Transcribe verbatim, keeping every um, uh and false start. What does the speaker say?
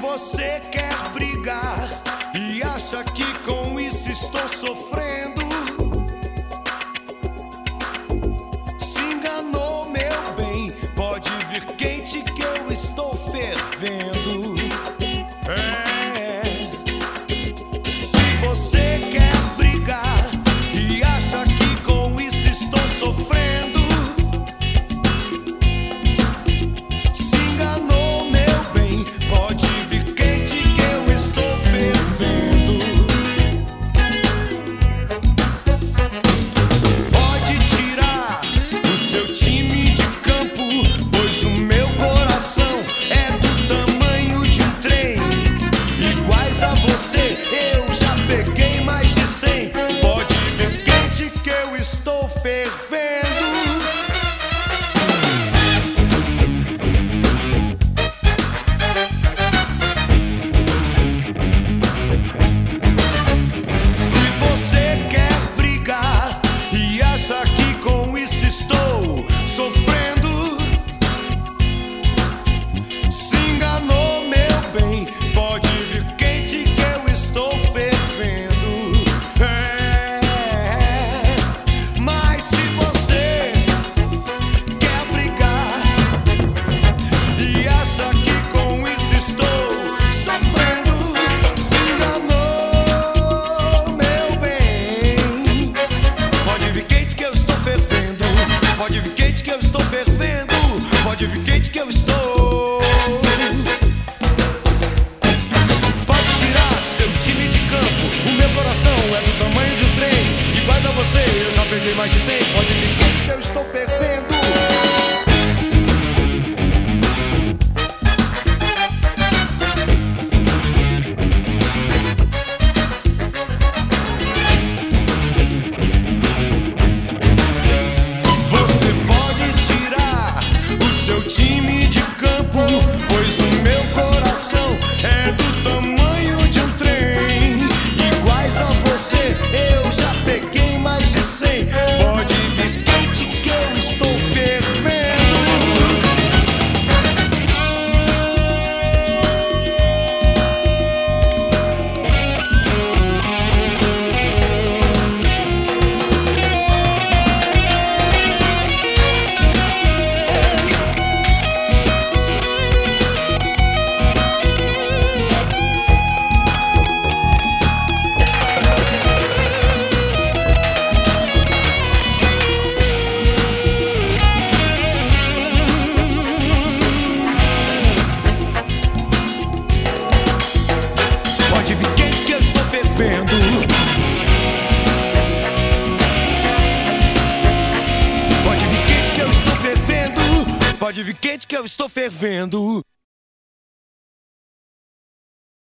você quer brigar e acha que com isso estou sofrendo, se enganou, meu bem. Pode vir quente que eu estou fervendo. É. Se você quer brigar e acha que com isso estou sofrendo, se enganou, meu bem. Pode vir quente que eu estou fervendo. Pode tirar o seu time de campo, pois o meu coração é do tamanho de um trem. Iguais a você, eu já peguei mais de cem. Pode vir quente que eu estou fervendo. Se você quer brigar e acha que com isso estou sofrendo, se enganou, meu bem. Pode vir quente que eu estou fervendo. É. Mas se você quer brigar e acha que com isso estou sofrendo, se enganou, meu bem. Pode vir quente que eu estou fervendo. Pode vir quente que eu estou fervendo. Pode vir quente que eu estou. Pode tirar seu time de campo, o meu coração é do tamanho de um trem. Iguais a você, eu já peguei mais de cem. Pode vir quente que eu estou fervendo. Você pode tirar o seu time de campo, pois o meu coração é do tamanho de um trem. Iguais a você, eu já peguei mais de cem. Pode vir quente que eu estou fervendo. Pode vir quente que eu estou fervendo. Pode vir quente que eu estou fervendo. Pode vir quente que eu estou fervendo.